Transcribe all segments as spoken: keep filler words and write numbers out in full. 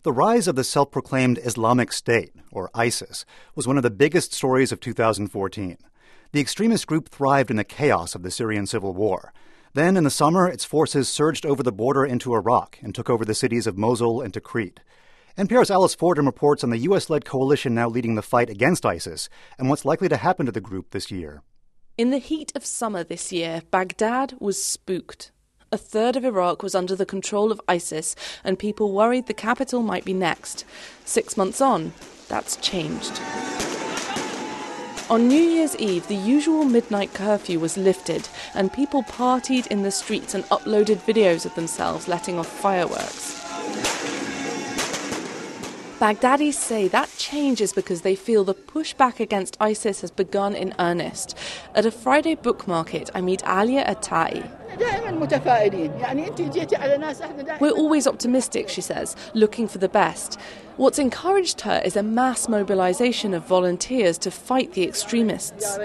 The rise of the self-proclaimed Islamic State, or ISIS, was one of the biggest stories of two thousand fourteen. The extremist group thrived in the chaos of the Syrian civil war. Then, in the summer, its forces surged over the border into Iraq and took over the cities of Mosul and Tikrit. N P R's Alice Fordham reports on the U S-led coalition now leading the fight against ISIS and what's likely to happen to the group this year. In the heat of summer this year, Baghdad was spooked. A third of Iraq was under the control of ISIS, and people worried the capital might be next. Six months on, that's changed. On New Year's Eve, the usual midnight curfew was lifted, and people partied in the streets and uploaded videos of themselves letting off fireworks. Baghdadis say that change is because they feel the pushback against ISIS has begun in earnest. At a Friday book market, I meet Alia Attai. We're always optimistic, she says, looking for the best. What's encouraged her is a mass mobilization of volunteers to fight the extremists.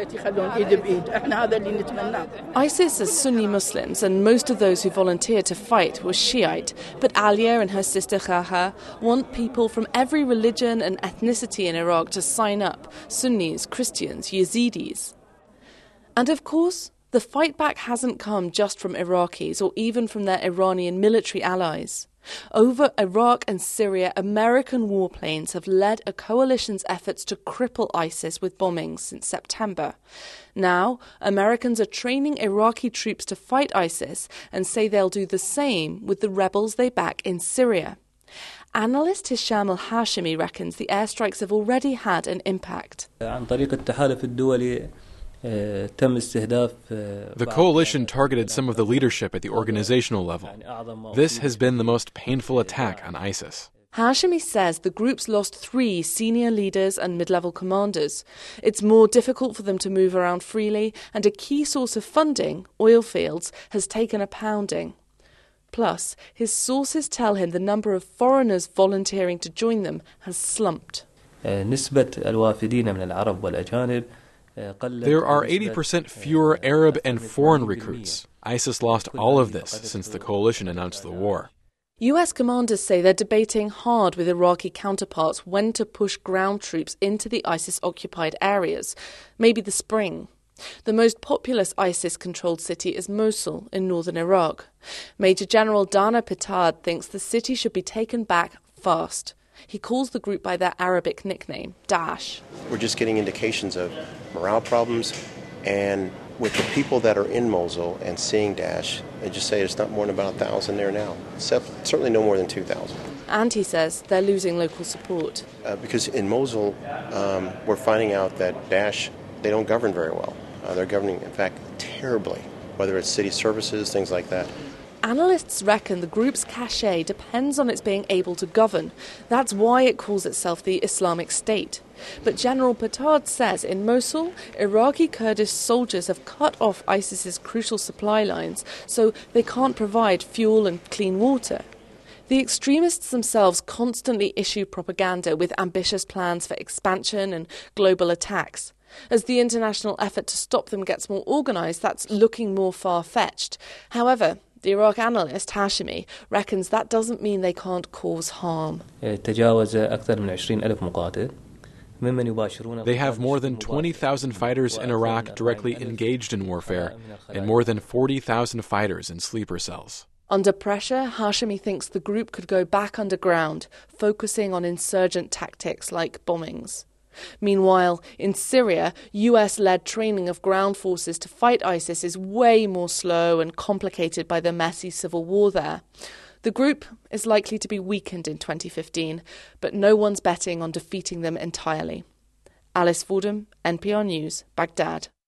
ISIS is Sunni Muslims, and most of those who volunteered to fight were Shiite. But Alia and her sister Khaha want people from every religion and ethnicity in Iraq to sign up: Sunnis, Christians, Yazidis. And of course, the fight back hasn't come just from Iraqis or even from their Iranian military allies. Over Iraq and Syria, American warplanes have led a coalition's efforts to cripple ISIS with bombings since September. Now, Americans are training Iraqi troops to fight ISIS and say they'll do the same with the rebels they back in Syria. Analyst Hisham al-Hashimi reckons the airstrikes have already had an impact. The coalition targeted some of the leadership at the organizational level. This has been the most painful attack on ISIS. Hashimi says the group's lost three senior leaders and mid-level commanders. It's more difficult for them to move around freely, and a key source of funding, oil fields, has taken a pounding. Plus, his sources tell him the number of foreigners volunteering to join them has slumped. There are eighty percent fewer Arab and foreign recruits. ISIS lost all of this since the coalition announced the war. U S commanders say they're debating hard with Iraqi counterparts when to push ground troops into the ISIS-occupied areas, maybe the spring. The most populous ISIS-controlled city is Mosul in northern Iraq. Major General Dana Pittard thinks the city should be taken back fast. He calls the group by their Arabic nickname, Daesh. We're just getting indications of morale problems, and with the people that are in Mosul and seeing Daesh, they just say it's not more than about one thousand there now. Certainly no more than two thousand. And he says they're losing local support. Uh, because in Mosul, um, we're finding out that Daesh, they don't govern very well. Uh, they're governing, in fact, terribly, whether it's city services, things like that. Analysts reckon the group's cachet depends on its being able to govern. That's why it calls itself the Islamic State. But General Pittard says in Mosul, Iraqi Kurdish soldiers have cut off ISIS's crucial supply lines, so they can't provide fuel and clean water. The extremists themselves constantly issue propaganda with ambitious plans for expansion and global attacks. As the international effort to stop them gets more organised, that's looking more far-fetched. However, the Iraq analyst Hashimi reckons that doesn't mean they can't cause harm. They have more than twenty thousand fighters in Iraq directly engaged in warfare, and more than forty thousand fighters in sleeper cells. Under pressure, Hashimi thinks the group could go back underground, focusing on insurgent tactics like bombings. Meanwhile, in Syria, U S-led training of ground forces to fight ISIS is way more slow and complicated by the messy civil war there. The group is likely to be weakened in twenty fifteen, but no one's betting on defeating them entirely. Alice Fordham, N P R News, Baghdad.